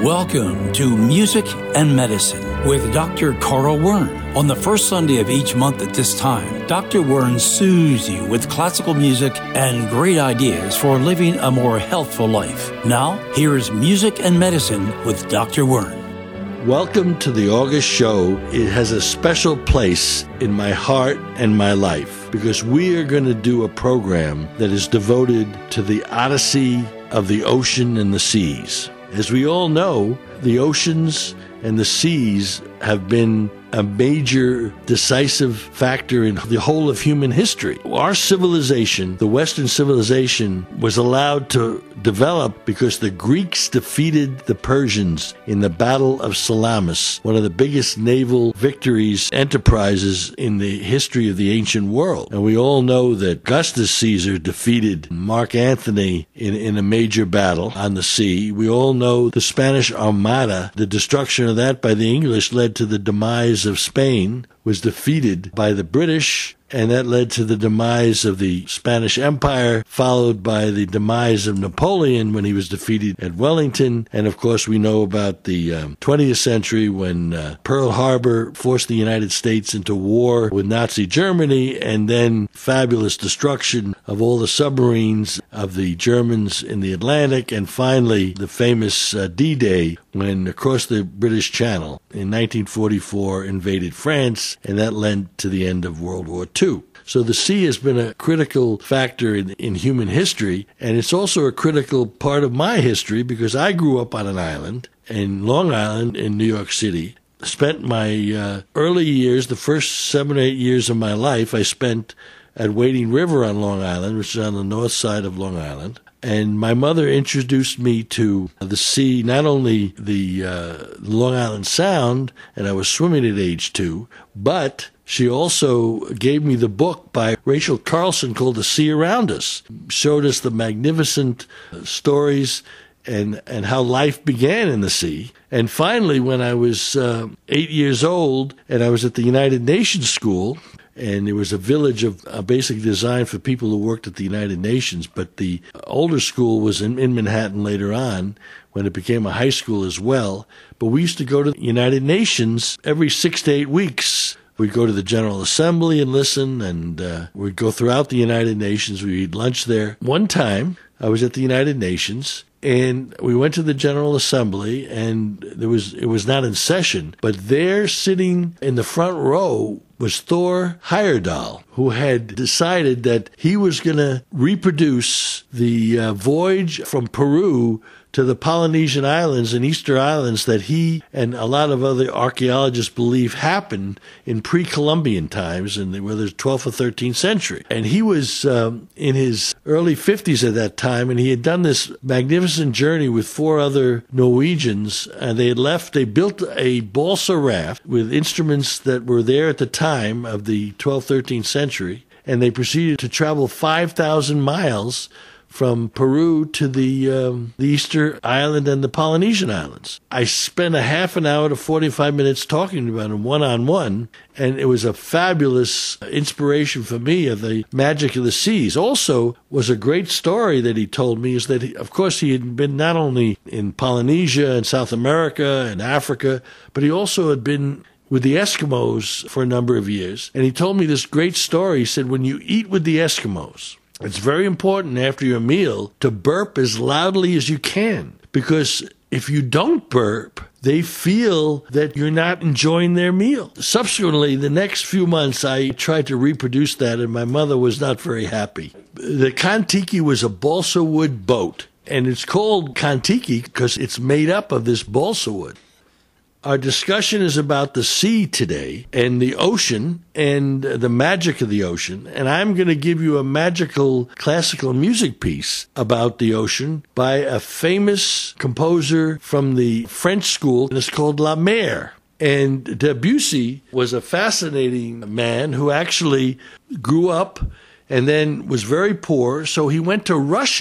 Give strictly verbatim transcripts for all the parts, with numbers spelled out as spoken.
Welcome to Music and Medicine with Doctor Carl Wern. On the first Sunday of each month at this time, Doctor Wern soothes you with classical music and great ideas for living a more healthful life. Now, here is Music and Medicine with Doctor Wern. Welcome to the August show. It has a special place in my heart and my life because we are going to do a program that is devoted to the odyssey of the ocean and the seas. As we all know, the oceans and the seas have been a major decisive factor in the whole of human history. Our civilization, the Western civilization, was allowed to develop because the Greeks defeated the Persians in the Battle of Salamis, one of the biggest naval victories enterprises in the history of the ancient world. And we all know that Augustus Caesar defeated Mark Antony in, in a major battle on the sea. We all know the Spanish Armada, the destruction of that by the English led to the demise of Spain, was defeated by the British, and that led to the demise of the Spanish Empire, followed by the demise of Napoleon when he was defeated at Wellington. And of course, we know about the um, twentieth century when uh, Pearl Harbor forced the United States into war with Nazi Germany, and then fabulous destruction of all the submarines of the Germans in the Atlantic, and finally the famous uh, D-Day when across the British Channel in nineteen forty-four invaded France, and that led to the end of World War Two. So the sea has been a critical factor in, in human history, and it's also a critical part of my history because I grew up on an island in Long Island in New York City. Spent my uh, early years, the first seven or eight years of my life, I spent at Wading River on Long Island, which is on the north side of Long Island. And my mother introduced me to the sea, not only the uh, Long Island Sound, and I was swimming at age two, but she also gave me the book by Rachel Carlson called The Sea Around Us. Showed us the magnificent stories and, and how life began in the sea. And finally, when I was uh, eight years old and I was at the United Nations School, and there was a village of uh, basic design for people who worked at the United Nations, but the older school was in, in Manhattan later on when it became a high school as well. But we used to go to the United Nations every six to eight weeks. We'd go to the General Assembly and listen, and uh, we'd go throughout the United Nations. We'd eat lunch there. One time, I was at the United Nations, and we went to the General Assembly, and there was it was not in session, but there sitting in the front row was Thor Heyerdahl, who had decided that he was going to reproduce the uh, voyage from Peru to the Polynesian Islands and Easter Islands that he and a lot of other archaeologists believe happened in pre-Columbian times, in the, whether it's twelfth or thirteenth century. And he was um, in his early fifties at that time, and he had done this magnificent journey with four other Norwegians, and they had left, they built a balsa raft with instruments that were there at the time of the twelfth, thirteenth century, and they proceeded to travel five thousand miles from Peru to the um, the Easter Island and the Polynesian Islands. I spent a half an hour to forty-five minutes talking about him one-on-one, and it was a fabulous inspiration for me of the magic of the seas. Also was a great story that he told me is that, he, of course, he had been not only in Polynesia and South America and Africa, but he also had been with the Eskimos for a number of years. And he told me this great story. He said, when you eat with the Eskimos, it's very important after your meal to burp as loudly as you can, because if you don't burp, they feel that you're not enjoying their meal. Subsequently, the next few months, I tried to reproduce that, and my mother was not very happy. The Kon-Tiki was a balsa wood boat, and it's called Kon-Tiki because it's made up of this balsa wood. Our discussion is about the sea today and the ocean and the magic of the ocean. And I'm going to give you a magical classical music piece about the ocean by a famous composer from the French school, and it's called La Mer. And Debussy was a fascinating man who actually grew up and then was very poor. So he went to Russia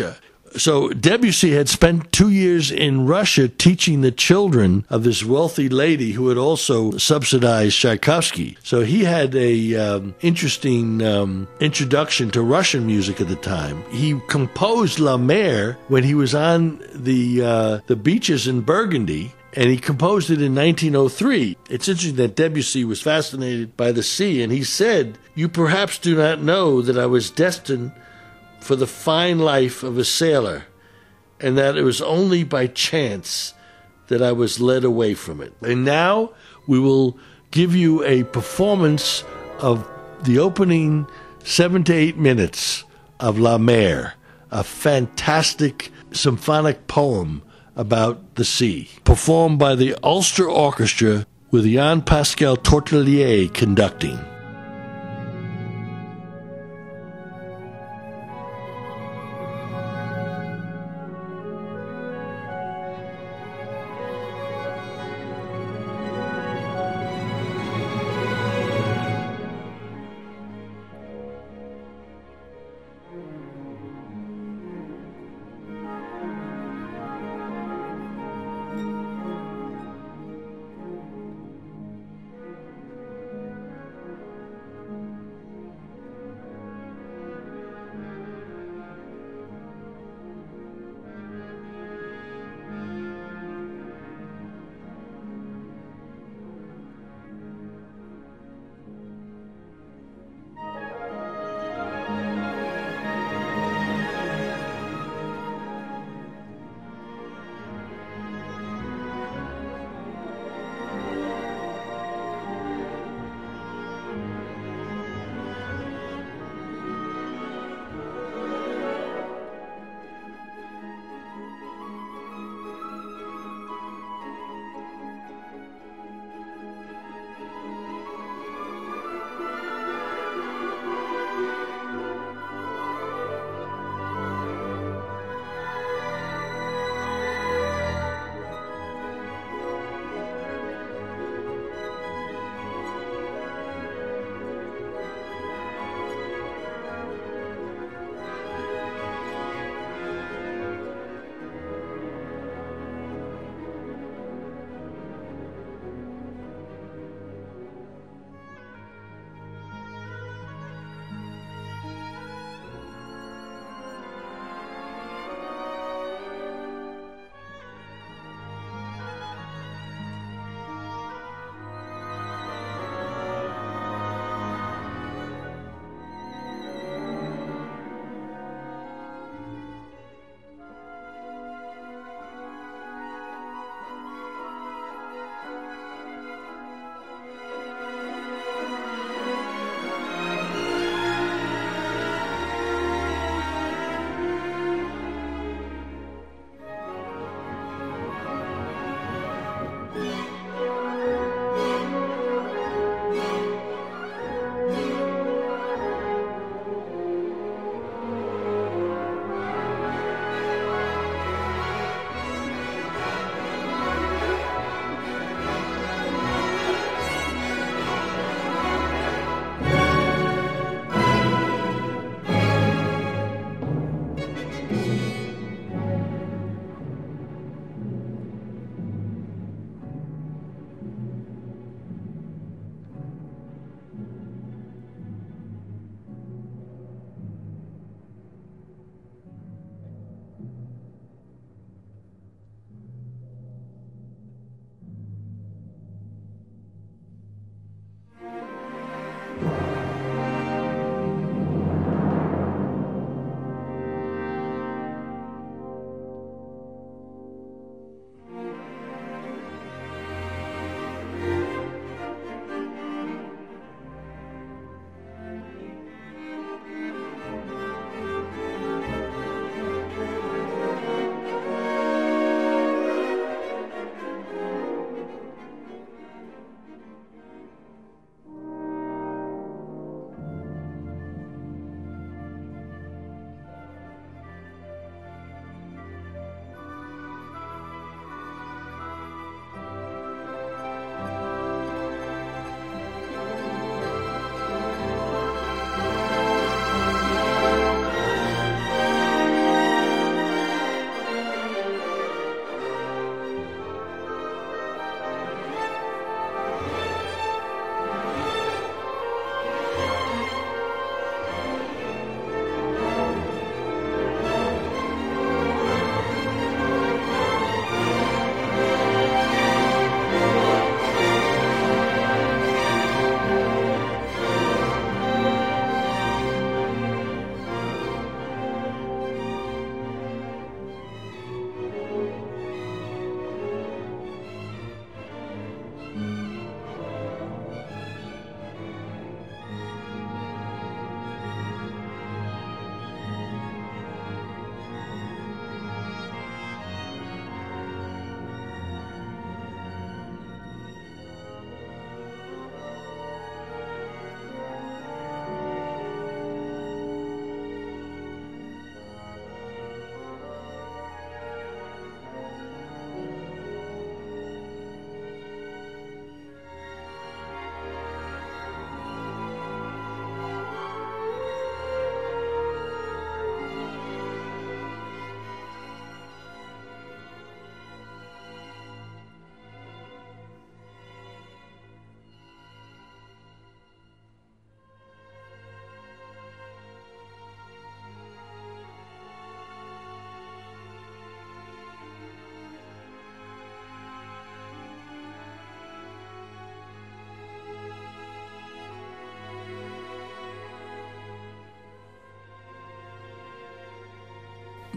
So Debussy had spent two years in Russia teaching the children of this wealthy lady who had also subsidized Tchaikovsky. So he had a um, interesting um, introduction to Russian music at the time. He composed La Mer when he was on the uh, the beaches in Burgundy, and he composed it in nineteen oh three. It's interesting that Debussy was fascinated by the sea, and he said, "You perhaps do not know that I was destined for the fine life of a sailor, and that it was only by chance that I was led away from it." And now we will give you a performance of the opening seven to eight minutes of La Mer, a fantastic symphonic poem about the sea, performed by the Ulster Orchestra with Jan Pascal Tortelier conducting.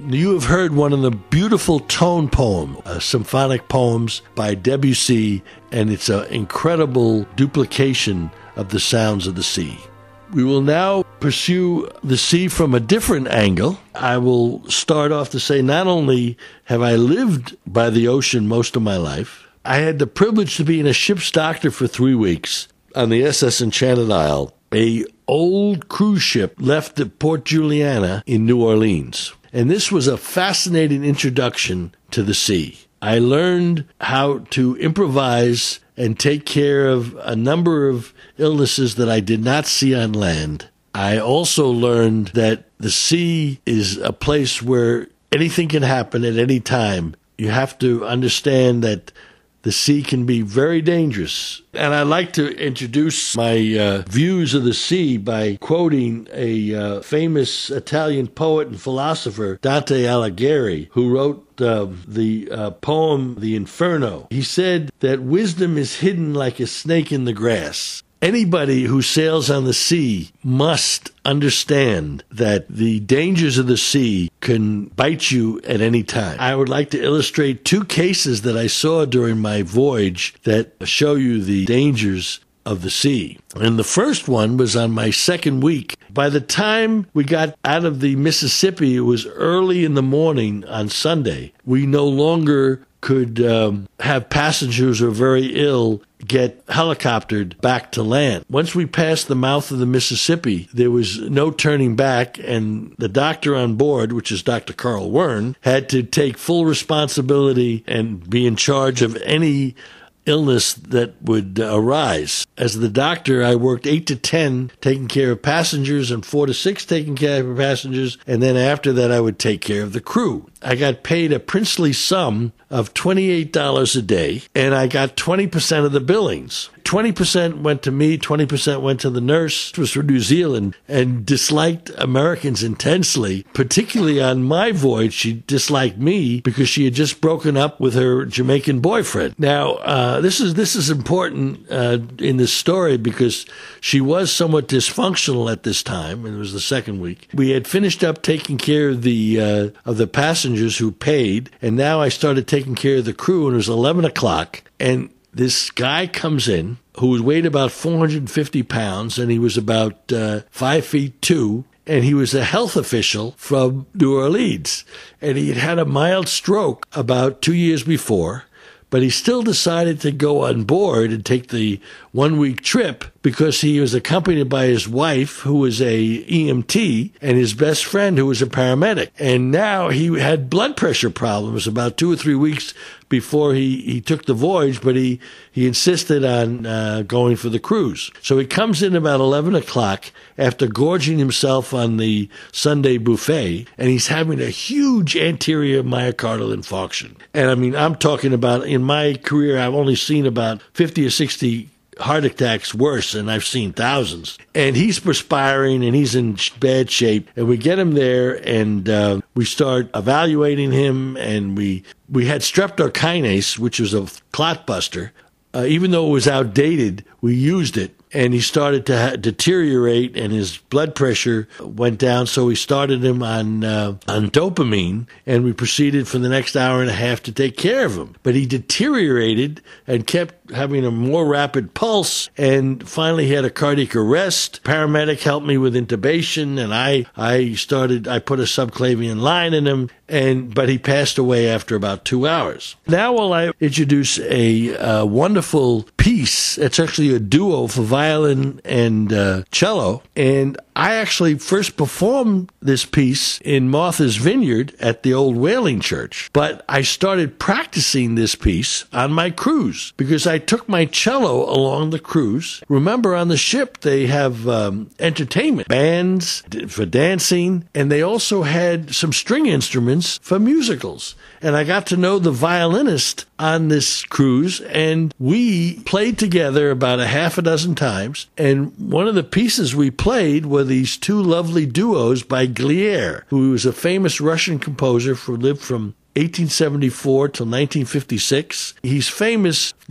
you have heard one of the beautiful tone poems, uh, symphonic poems by Debussy, and it's an incredible duplication of the sounds of the sea. We will now pursue the sea from a different angle. I will start off to say not only have I lived by the ocean most of my life, I had the privilege to be in a ship's doctor for three weeks on the S S Enchanted Isle. A old cruise ship left at Port Juliana in New Orleans. And this was a fascinating introduction to the sea. I learned how to improvise and take care of a number of illnesses that I did not see on land. I also learned that the sea is a place where anything can happen at any time. You have to understand that the sea can be very dangerous. And I like to introduce my uh, views of the sea by quoting a uh, famous Italian poet and philosopher, Dante Alighieri, who wrote uh, the uh, poem The Inferno. He said that wisdom is hidden like a snake in the grass. Anybody who sails on the sea must understand that the dangers of the sea can bite you at any time. I would like to illustrate two cases that I saw during my voyage that show you the dangers of the sea. And the first one was on my second week. By the time we got out of the Mississippi, it was early in the morning on Sunday. We no longer could um, have passengers who were very ill get helicoptered back to land. Once we passed the mouth of the Mississippi, there was no turning back, and the doctor on board, which is Doctor Carl Wern, had to take full responsibility and be in charge of any illness that would uh, arise. As the doctor, I worked eight to ten taking care of passengers and four to six taking care of passengers, and then after that I would take care of the crew. I got paid a princely sum of twenty-eight dollars a day, and I got twenty percent of the billings. twenty percent went to me, twenty percent went to the nurse. It was from New Zealand and disliked Americans intensely, particularly on my voyage. She disliked me because she had just broken up with her Jamaican boyfriend. Now, uh, this is this is important uh, in this story because she was somewhat dysfunctional at this time, and it was the second week. We had finished up taking care of the uh, of the passengers who paid, and now I started taking care of the crew, and it was eleven o'clock, and this guy comes in who weighed about four hundred fifty pounds, and he was about uh, five feet two, and he was a health official from New Orleans, and he had had a mild stroke about two years before, but he still decided to go on board and take the one-week trip because he was accompanied by his wife, who was a E M T, and his best friend, who was a paramedic. And now he had blood pressure problems about two or three weeks before he, he took the voyage, but he, he insisted on uh, going for the cruise. So he comes in about eleven o'clock after gorging himself on the Sunday buffet, and he's having a huge anterior myocardial infarction. And I mean, I'm talking about, in my career, I've only seen about fifty or sixty heart attacks worse, and I've seen thousands. And he's perspiring, and he's in bad shape. And we get him there, and uh, we start evaluating him, and we we had streptokinase, which was a clot buster. Uh, even though it was outdated, we used it. And he started to ha- deteriorate, and his blood pressure went down. So we started him on uh, on dopamine, and we proceeded for the next hour and a half to take care of him. But he deteriorated and kept having a more rapid pulse, and finally he had a cardiac arrest. Paramedic helped me with intubation, and I I started I put a subclavian line in him, and but he passed away after about two hours. Now will I introduce a uh, wonderful piece. It's actually a duo for violin and uh, cello, and I actually first performed this piece in Martha's Vineyard at the old Whaling Church, but I started practicing this piece on my cruise because I took my cello along the cruise. Remember, on the ship they have um, entertainment, bands for dancing, and they also had some string instruments for musicals. And I got to know the violinist on this cruise, and we played together about a half a dozen times. And one of the pieces we played were these two lovely duos by Glier, who was a famous Russian composer who lived from eighteen seventy-four till nineteen fifty-six. He's famous.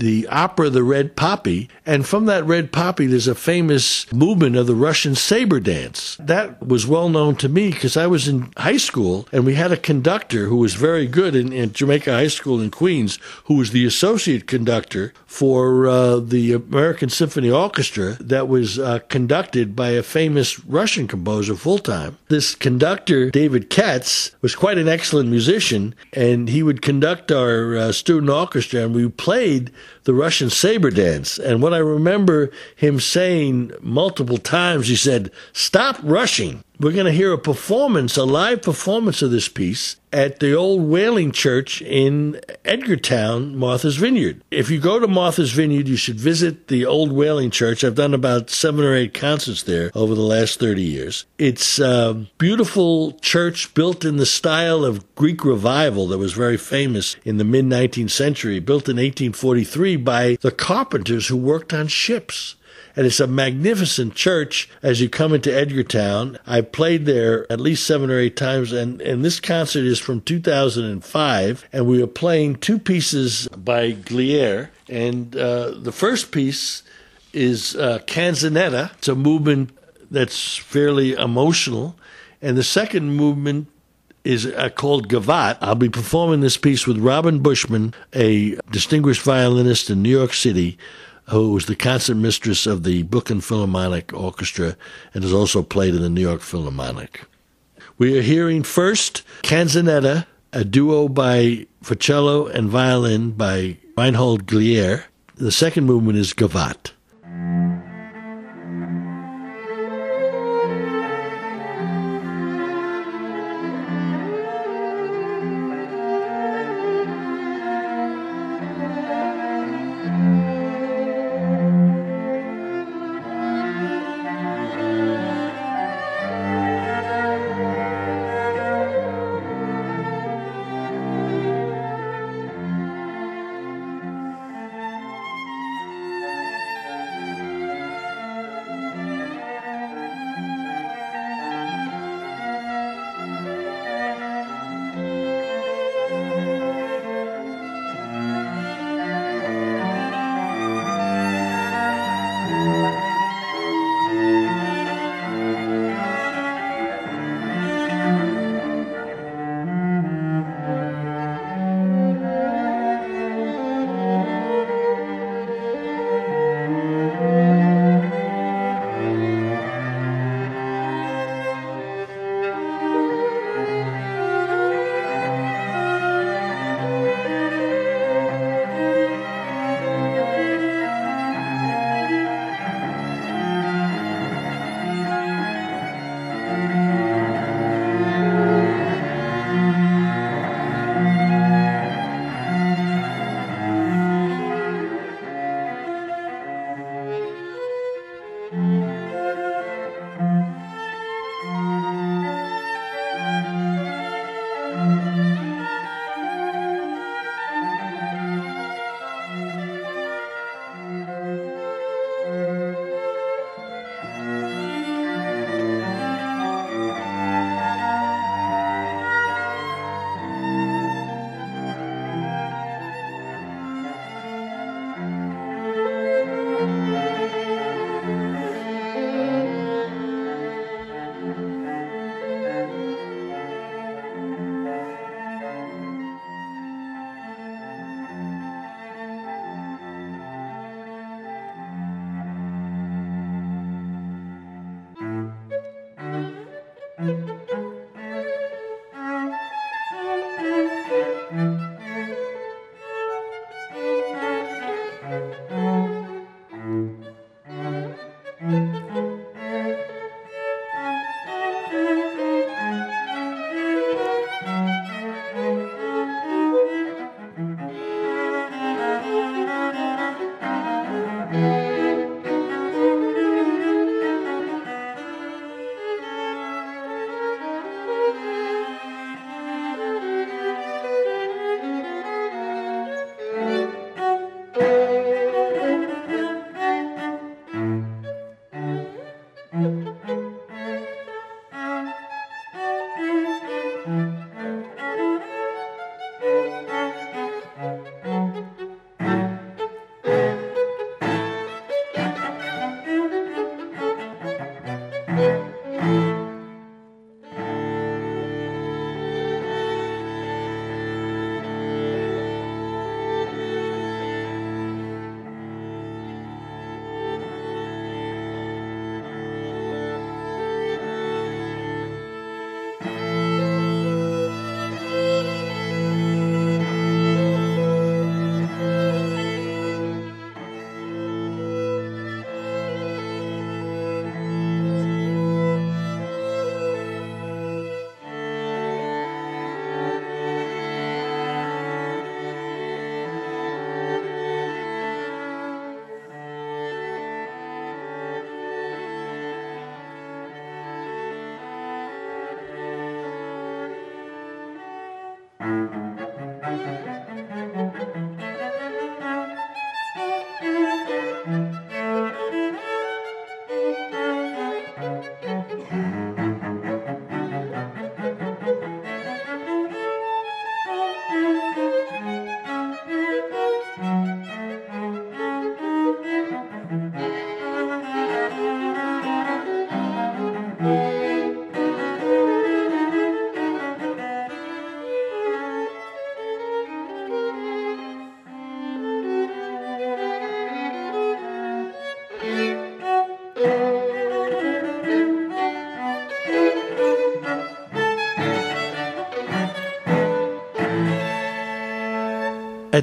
the opera The Red Poppy, and from that Red Poppy there's a famous movement of the Russian saber dance. That was well known to me because I was in high school and we had a conductor who was very good in, in Jamaica High School in Queens, who was the associate conductor for uh, the American Symphony Orchestra that was uh, conducted by a famous Russian composer full-time. This conductor, David Katz, was quite an excellent musician, and he would conduct our uh, student orchestra, and we played the Russian saber dance. And what I remember him saying multiple times, he said, "Stop rushing. We're going to hear a performance, a live performance of this piece at the old Whaling Church in Edgartown, Martha's Vineyard. If you go to Martha's Vineyard, you should visit the old Whaling Church. I've done about seven or eight concerts there over the last thirty years. It's a beautiful church built in the style of Greek Revival that was very famous in the mid-nineteenth century, built in eighteen forty-three by the carpenters who worked on ships. And it's a magnificent church as you come into Edgartown. I played there at least seven or eight times, and, and this concert is from two thousand five, and we were playing two pieces by Glier. And uh, the first piece is uh, Canzonetta. It's a movement that's fairly emotional. And the second movement is uh, called Gavotte. I'll be performing this piece with Robin Bushman, a distinguished violinist in New York City, who was the concert mistress of the Brooklyn Philharmonic Orchestra and has also played in the New York Philharmonic. We are hearing first Canzonetta, a duo by for cello and violin by Reinhold Glier. The second movement is Gavotte.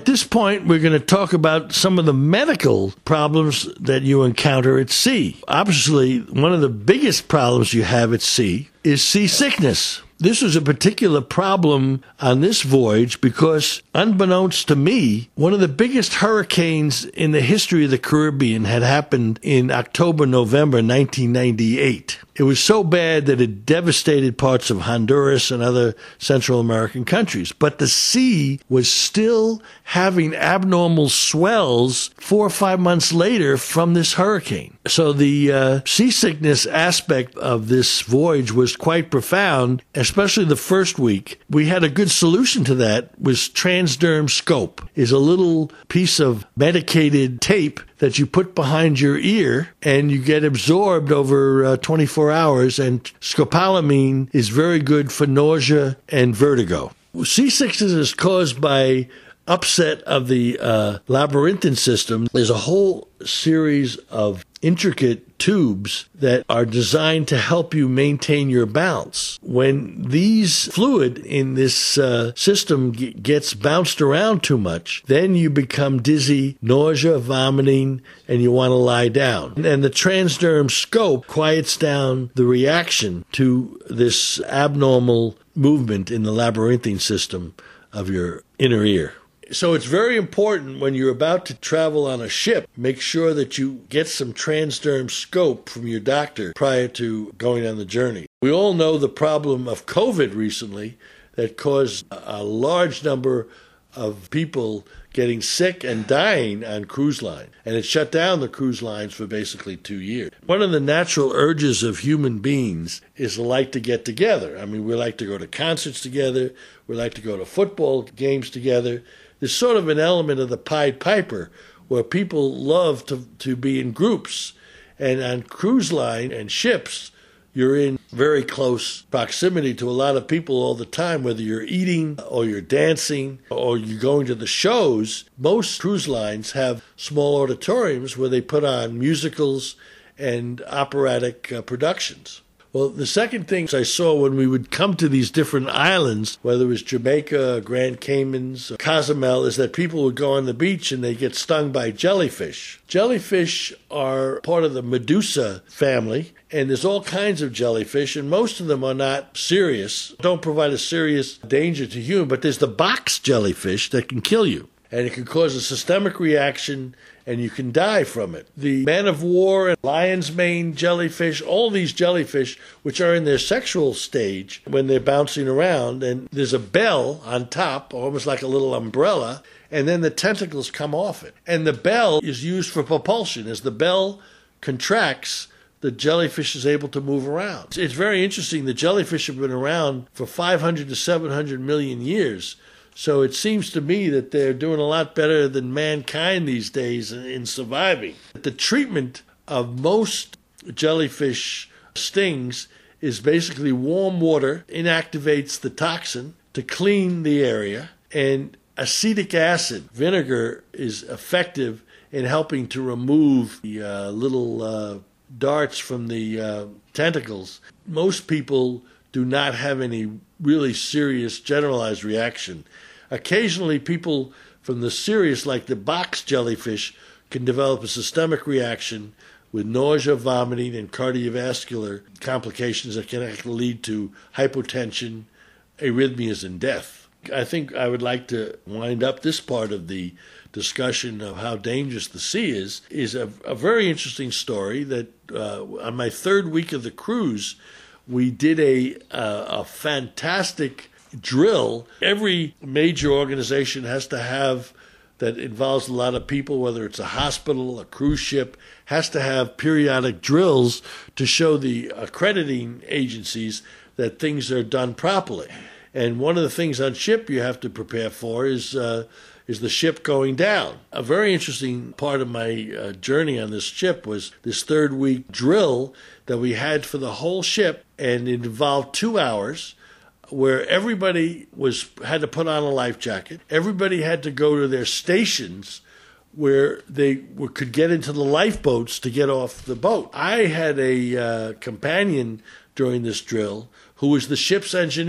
this point, we're going to talk about some of the medical problems that you encounter at sea. Obviously, one of the biggest problems you have at sea is seasickness. This was a particular problem on this voyage because, unbeknownst to me, one of the biggest hurricanes in the history of the Caribbean had happened in October, November nineteen ninety-eight. It was so bad that it devastated parts of Honduras and other Central American countries. But the sea was still having abnormal swells four or five months later from this hurricane. So the uh, seasickness aspect of this voyage was quite profound, especially the first week. We had a good solution to that, was Transderm Scope. Is a little piece of medicated tape that you put behind your ear and you get absorbed over uh, twenty-four hours, and scopolamine is very good for nausea and vertigo. Seasickness is caused by upset of the uh, labyrinthine system. There's a whole series of intricate tubes that are designed to help you maintain your balance. When these fluid in this uh, system g- gets bounced around too much, then you become dizzy, nausea, vomiting, and you want to lie down. And the Transderm Scope quiets down the reaction to this abnormal movement in the labyrinthine system of your inner ear. So it's very important when you're about to travel on a ship, make sure that you get some Transderm Scope from your doctor prior to going on the journey. We all know the problem of COVID recently that caused a large number of people getting sick and dying on cruise lines. And it shut down the cruise lines for basically two years. One of the natural urges of human beings is to like to get together. I mean, we like to go to concerts together. We like to go to football games together. There's sort of an element of the Pied Piper where people love to, to be in groups. And on cruise line and ships, you're in very close proximity to a lot of people all the time, whether you're eating or you're dancing or you're going to the shows. Most cruise lines have small auditoriums where they put on musicals and operatic uh, productions. Well, the second thing I saw when we would come to these different islands, whether it was Jamaica, Grand Caymans, or Cozumel, is that people would go on the beach and they get stung by jellyfish. Jellyfish are part of the Medusa family, and there's all kinds of jellyfish, and most of them are not serious, don't provide a serious danger to humans, but there's the box jellyfish that can kill you. And it can cause a systemic reaction, and you can die from it. The man of war and lion's mane jellyfish, all these jellyfish, which are in their sexual stage when they're bouncing around, and there's a bell on top, almost like a little umbrella, and then the tentacles come off it. And the bell is used for propulsion. As the bell contracts, the jellyfish is able to move around. It's very interesting. The jellyfish have been around for five hundred to seven hundred million years. So it seems to me that they're doing a lot better than mankind these days in surviving. The treatment of most jellyfish stings is basically warm water inactivates the toxin to clean the area, and acetic acid, vinegar, is effective in helping to remove the uh, little uh, darts from the uh, tentacles. Most people do not have any really serious generalized reaction. Occasionally, people from the serious, like the box jellyfish, can develop a systemic reaction with nausea, vomiting, and cardiovascular complications that can actually lead to hypotension, arrhythmias, and death. I think I would like to wind up this part of the discussion of how dangerous the sea is, is a, a very interesting story that uh, on my third week of the cruise, we did a, uh, a fantastic drill. Every major organization has to have, that involves a lot of people, whether it's a hospital, a cruise ship, has to have periodic drills to show the accrediting agencies that things are done properly. And one of the things on ship you have to prepare for is uh, is the ship going down. A very interesting part of my uh, journey on this ship was this third week drill that we had for the whole ship, and it involved two hours where everybody was had to put on a life jacket. Everybody had to go to their stations where they were, could get into the lifeboats to get off the boat. I had a uh, companion during this drill who was the ship's engineer,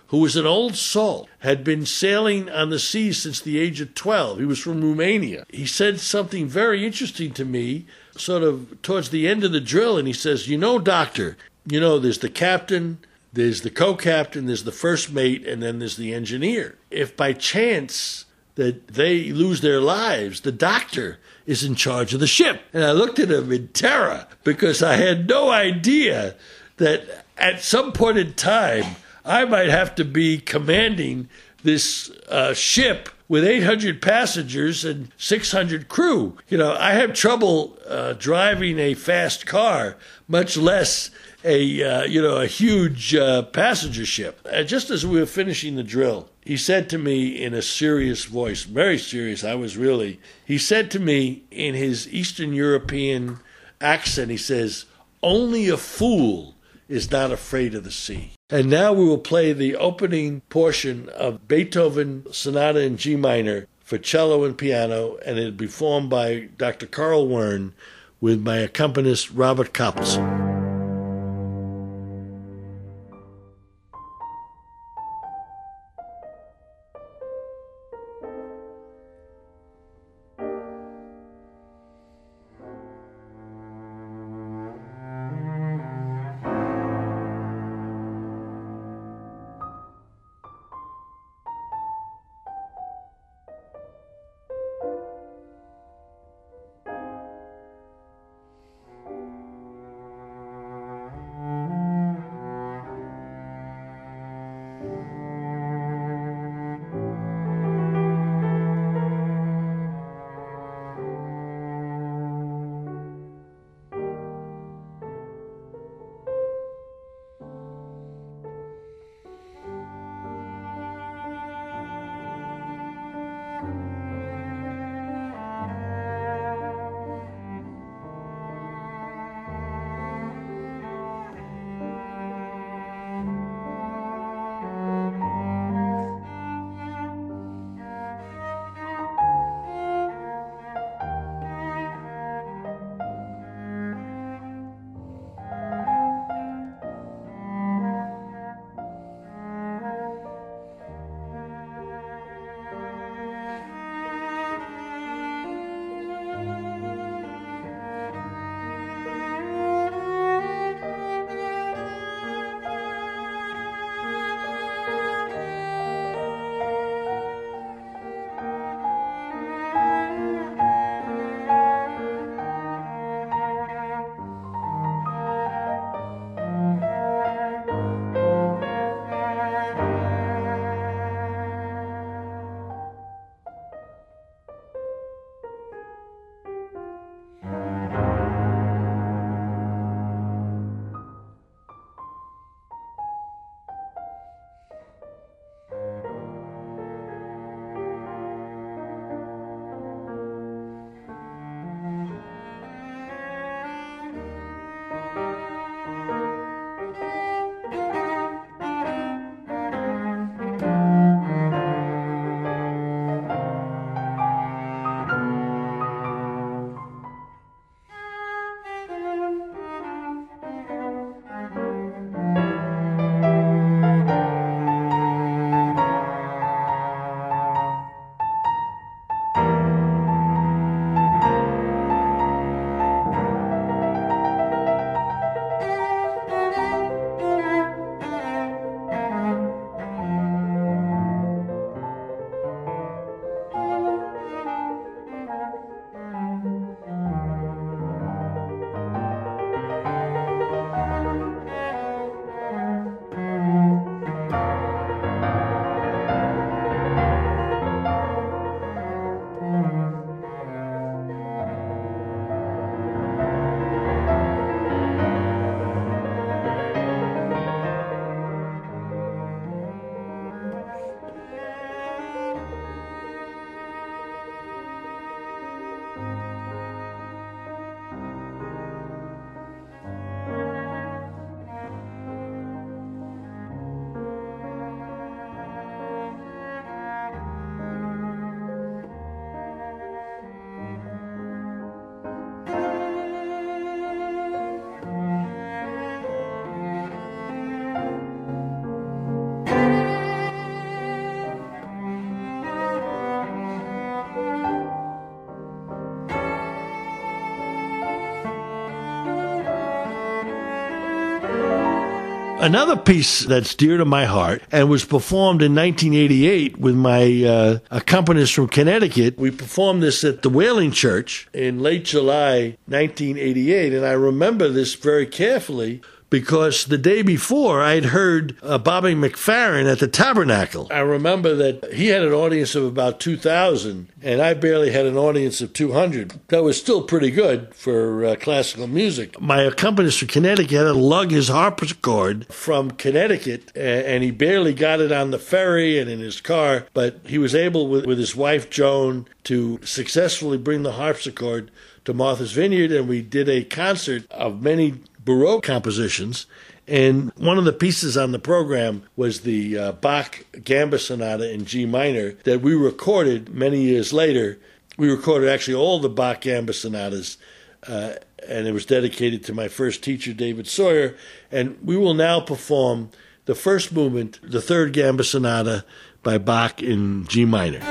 who was an old salt, had been sailing on the seas since the age of twelve. He was from Romania. He said something very interesting to me, sort of towards the end of the drill, and he says, you know, doctor, you know, there's the captain, there's the co-captain, there's the first mate, and then there's the engineer. If by chance that they lose their lives, the doctor is in charge of the ship. And I looked at him in terror because I had no idea that at some point in time, I might have to be commanding this uh, ship with eight hundred passengers and six hundred crew. You know, I have trouble uh, driving a fast car, much less a, uh, you know, a huge uh, passenger ship. Uh, just as we were finishing the drill, he said to me in a serious voice, very serious, I was really, he said to me in his Eastern European accent, he says, only a fool is not afraid of the sea. And now we will play the opening portion of Beethoven Sonata in G minor for cello and piano, and it'll be performed by Doctor Carl Wern with my accompanist Robert Koppelson. Another piece that's dear to my heart and was performed in nineteen eighty-eight with my uh, accompanist from Connecticut. We performed this at the Whaling Church in late July nineteen eighty-eight, and I remember this very carefully because the day before I'd heard uh, Bobby McFerrin at the Tabernacle. I remember that he had an audience of about two thousand, and I barely had an audience of two hundred. That was still pretty good for uh, classical music. My accompanist from Connecticut had to lug his harpsichord from Connecticut, and he barely got it on the ferry and in his car, but he was able, with, with his wife Joan, to successfully bring the harpsichord to Martha's Vineyard, and we did a concert of many Baroque compositions, and one of the pieces on the program was the uh, Bach Gamba Sonata in G minor that we recorded many years later. We recorded actually all the Bach Gamba Sonatas, uh, and it was dedicated to my first teacher, David Sawyer, and we will now perform the first movement, the third Gamba Sonata by Bach in G minor.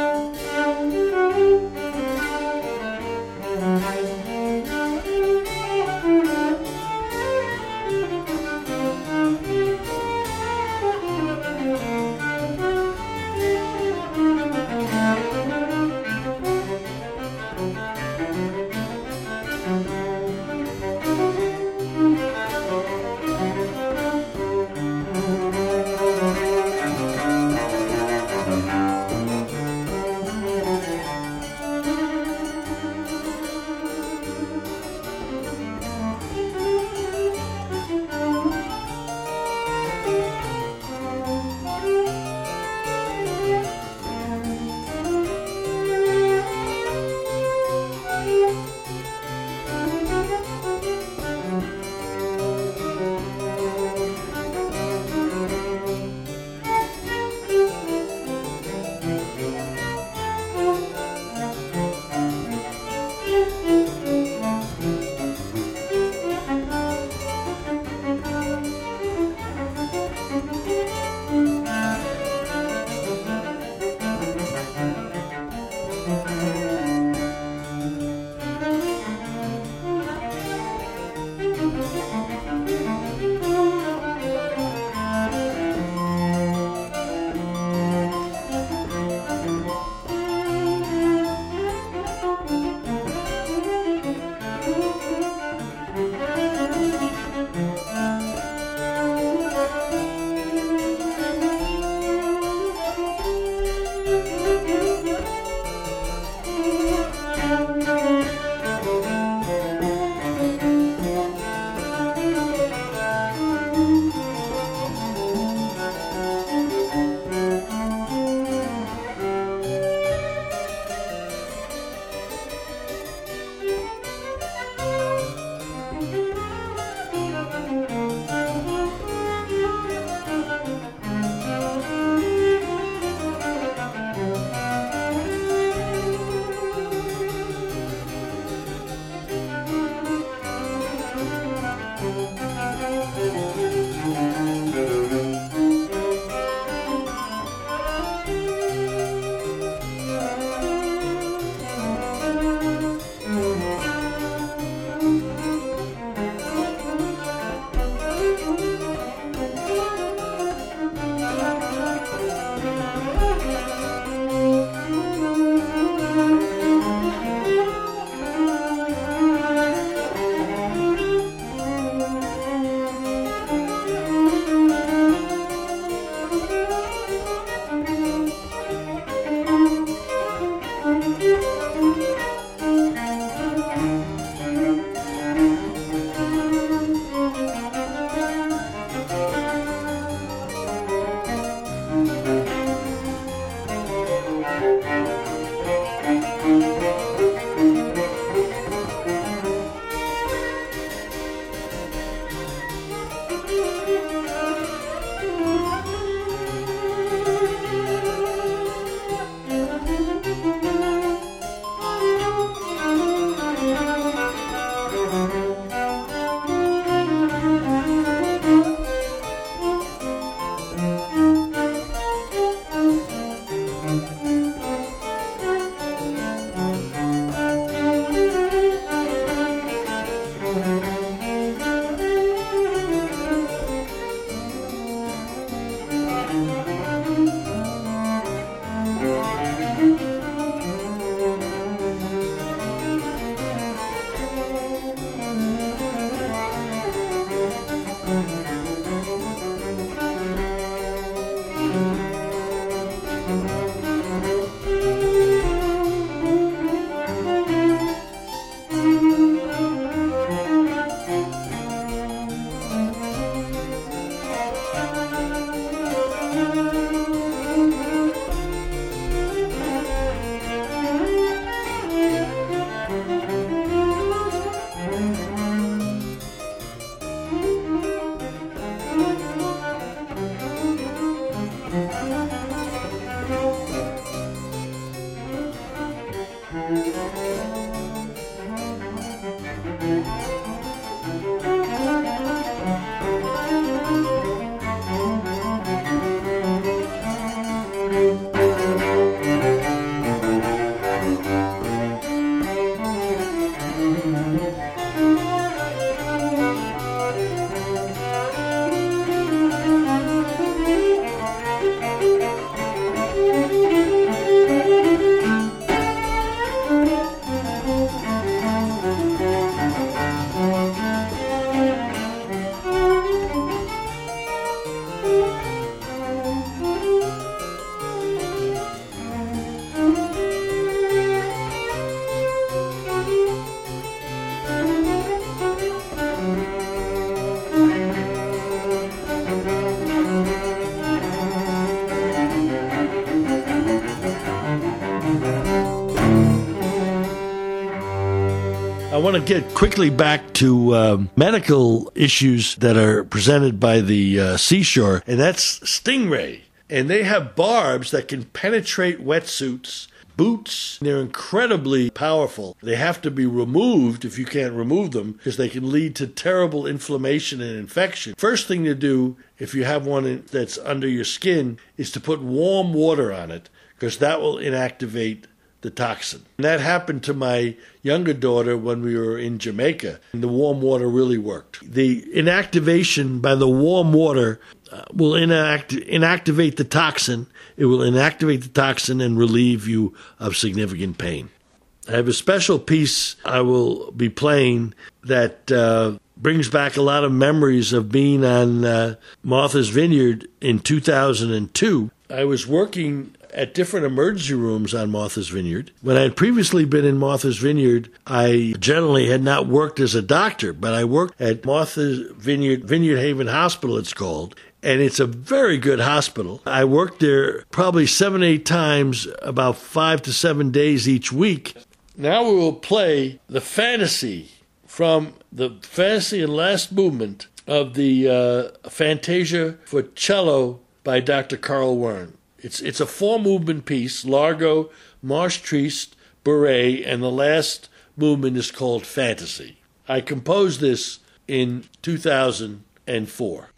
to get quickly back to um, medical issues that are presented by the uh, seashore, and that's Stingray. And they have barbs that can penetrate wetsuits, boots. They're incredibly powerful. They have to be removed if you can't remove them because they can lead to terrible inflammation and infection. First thing to do if you have one that's under your skin is to put warm water on it because that will inactivate the toxin. And that happened to my younger daughter when we were in Jamaica, and the warm water really worked. The inactivation by the warm water uh, will inact- inactivate the toxin. It will inactivate the toxin and relieve you of significant pain. I have a special piece I will be playing that uh, brings back a lot of memories of being on uh, Martha's Vineyard in two thousand two. I was working at different emergency rooms on Martha's Vineyard. When I had previously been in Martha's Vineyard, I generally had not worked as a doctor, but I worked at Martha's Vineyard, Vineyard Haven Hospital, it's called, and it's a very good hospital. I worked there probably seven, eight times, about five to seven days each week. Now we will play the fantasy from the fantasy and last movement of the uh, Fantasia for cello by Doctor Carl Wern. It's it's a four-movement piece, Largo, Marche Triste, Bourrée, and the last movement is called Fantasy. I composed this in two thousand four.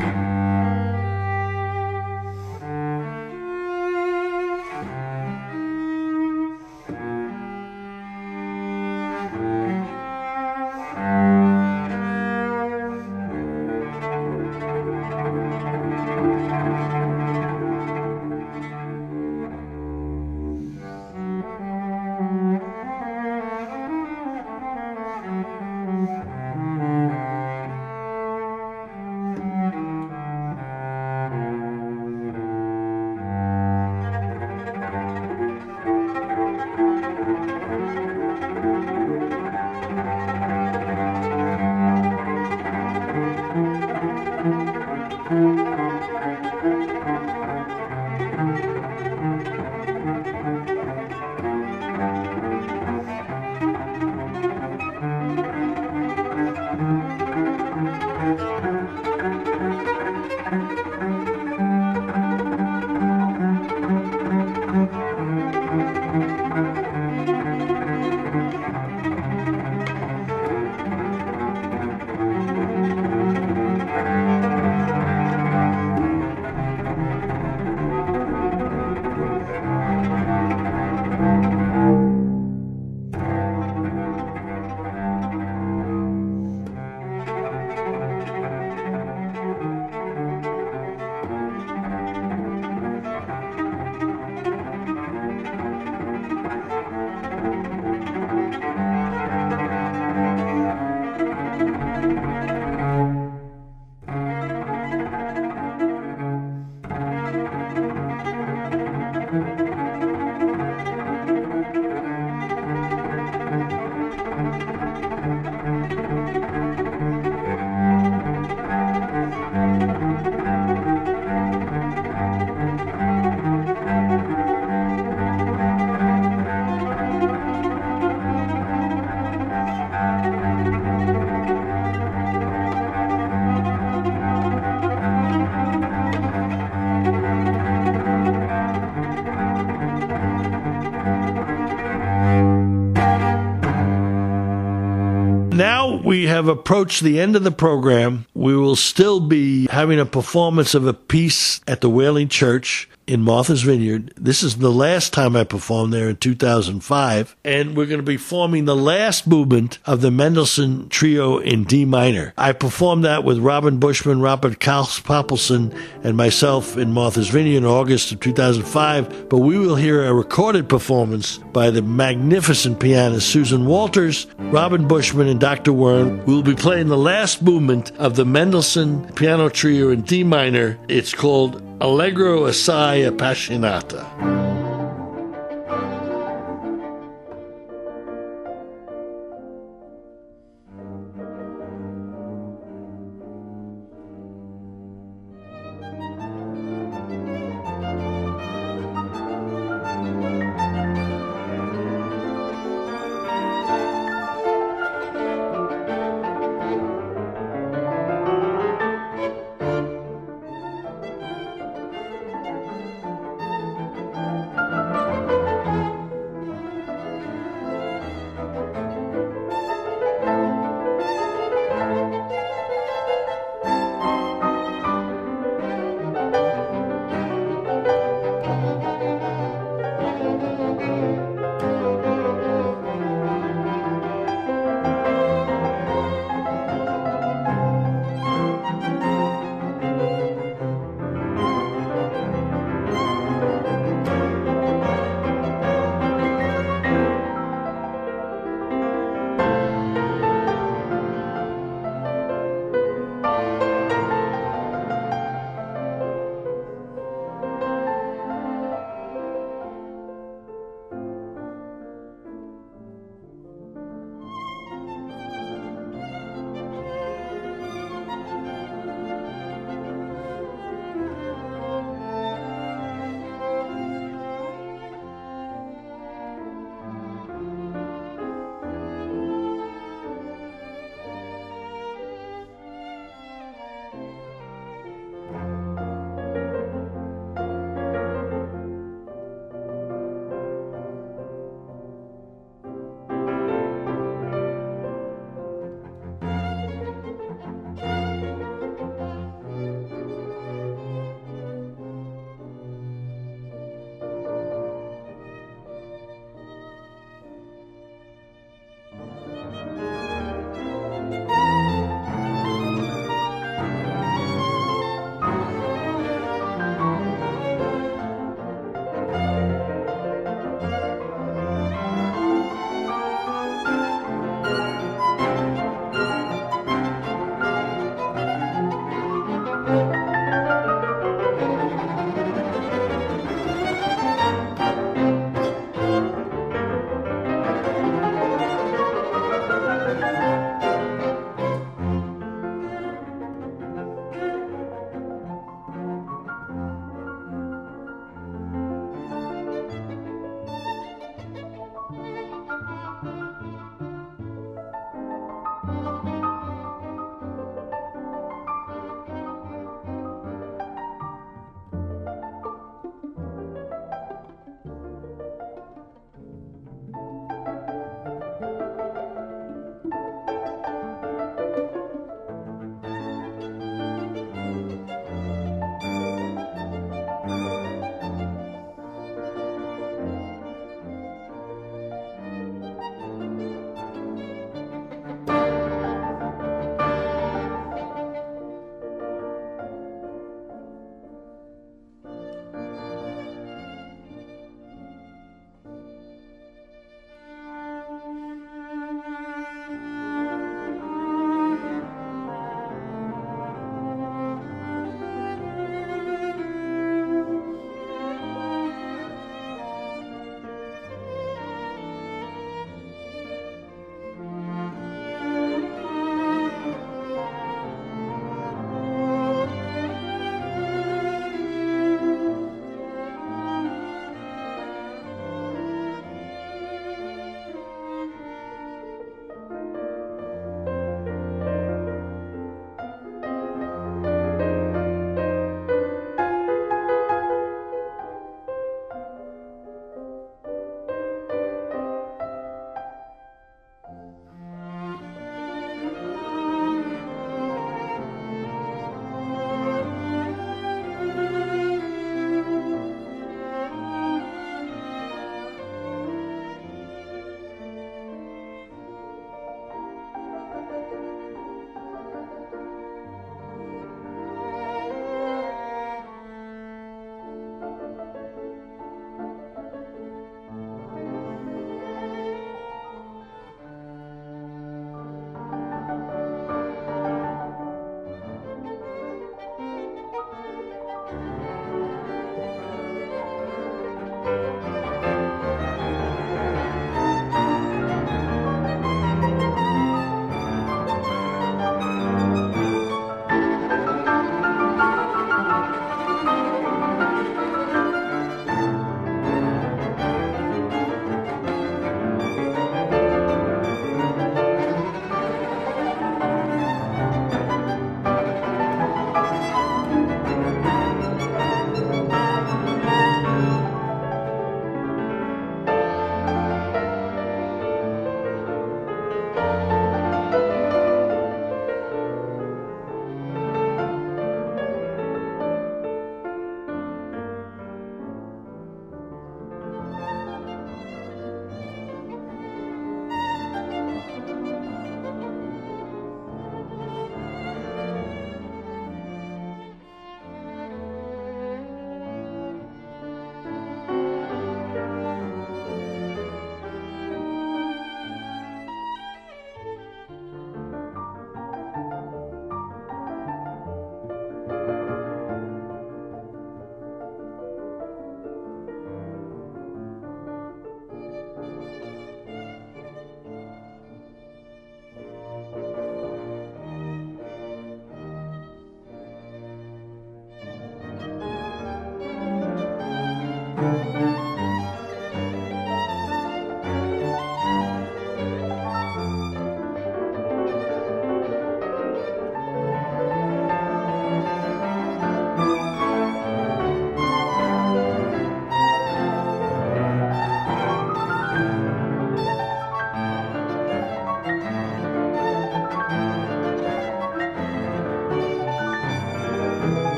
Now we have approached the end of the program. We will still be having a performance of a piece at the Wailing Church in Martha's Vineyard. This is the last time I performed there in two thousand five, and we're going to be forming the last movement of the Mendelssohn Trio in D minor. I performed that with Robin Bushman, Robert Kaus-Poppelson, and myself in Martha's Vineyard in August of two thousand five, but we will hear a recorded performance by the magnificent pianist Susan Walters, Robin Bushman, and Doctor Wern. We'll be playing the last movement of the Mendelssohn Piano Trio in D minor. It's called Allegro assai appassionata.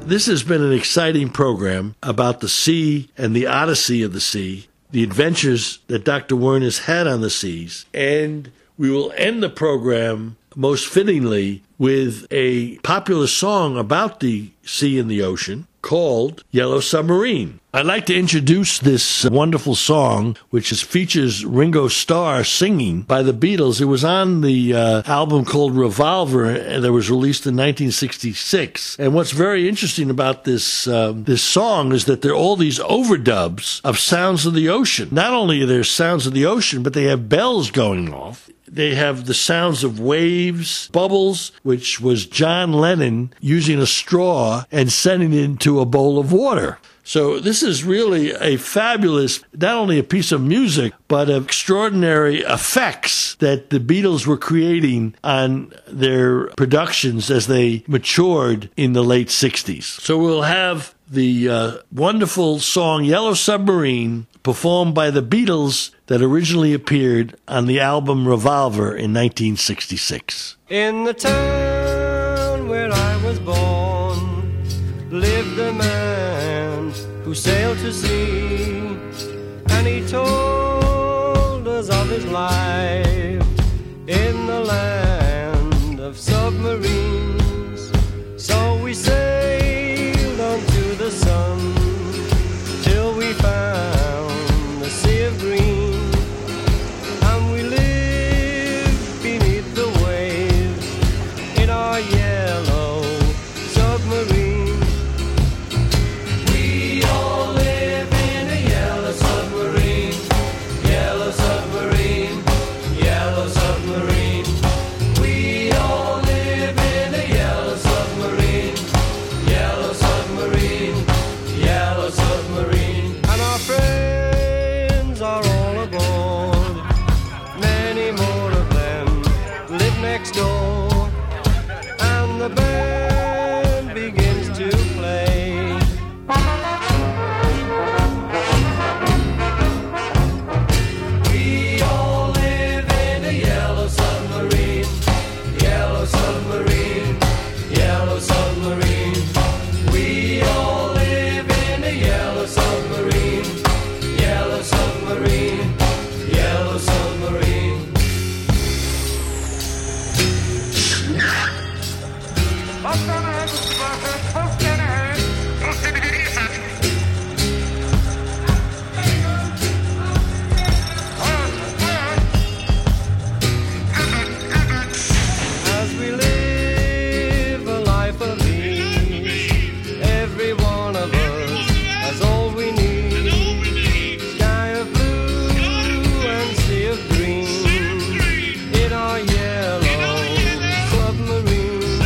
This has been an exciting program about the sea and the odyssey of the sea, the adventures that Doctor Wern has had on the seas, and we will end the program most fittingly with a popular song about the sea and the ocean called Yellow Submarine. I'd like to introduce this wonderful song, which is, features Ringo Starr singing by the Beatles. It was on the uh, album called Revolver, and that was released in nineteen sixty-six. And what's very interesting about this uh, this song is that there are all these overdubs of sounds of the ocean. Not only are there sounds of the ocean, but they have bells going off. They have the sounds of waves, bubbles, which was John Lennon using a straw and sending it into a bowl of water. So this is really a fabulous, not only a piece of music, but of extraordinary effects that the Beatles were creating on their productions as they matured in the late sixties. So we'll have the uh, wonderful song Yellow Submarine performed by the Beatles that originally appeared on the album Revolver in nineteen sixty-six. In the town where I was born lived a man who sailed to sea, and he told us of his life in the land of submarines. So we sailed on to the sun till we found the sea of green, and we lived beneath the waves in our yellow submarine. We all live in a yellow submarine, yellow submarine, yellow submarine. We all live in a yellow submarine, yellow submarine, yellow submarine. And our friends are all aboard, many more of them live next door, and the band begins to play. We all live in a yellow submarine, yellow submarine, yellow submarine. We all live in a yellow submarine, yellow submarine, yellow submarine. As we live a life of ease, every one of us has all we need. Sky of blue and sea of green in our yellow submarine.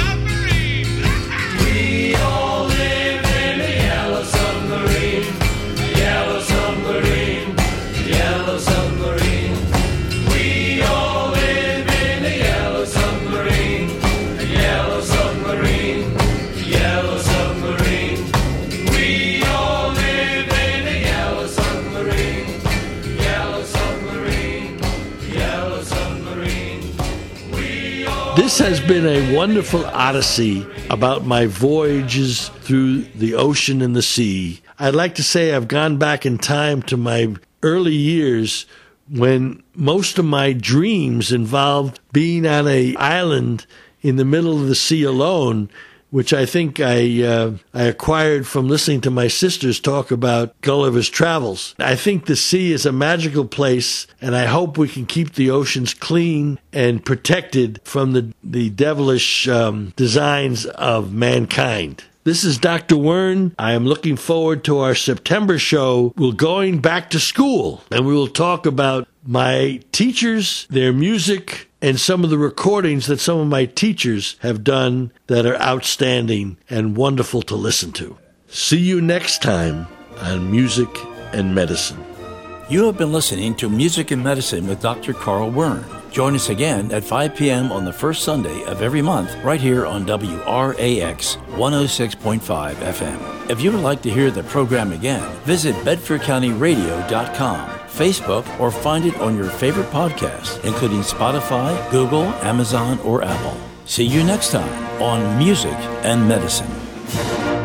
We all live in a yellow submarine, yellow submarine, yellow submarine. We all live in a yellow submarine, yellow submarine, yellow submarine. We all live in a yellow submarine, yellow submarine, yellow submarine. We all This has been a wonderful odyssey about my voyages through the ocean and the sea. I'd like to say I've gone back in time to my early years when most of my dreams involved being on an island in the middle of the sea alone, which I think I uh, I acquired from listening to my sisters talk about Gulliver's Travels. I think the sea is a magical place, and I hope we can keep the oceans clean and protected from the, the devilish um, designs of mankind. This is Doctor Wern. I am looking forward to our September show. We're going back to school, and we will talk about my teachers, their music, and some of the recordings that some of my teachers have done that are outstanding and wonderful to listen to. See you next time on Music and Medicine. You have been listening to Music and Medicine with Doctor Carl Wern. Join us again at five p.m. on the first Sunday of every month right here on W R A X one oh six point five F M. If you would like to hear the program again, visit bedford county radio dot com, Facebook, or find it on your favorite podcast, including Spotify, Google, Amazon, or Apple. See you next time on Music and Medicine.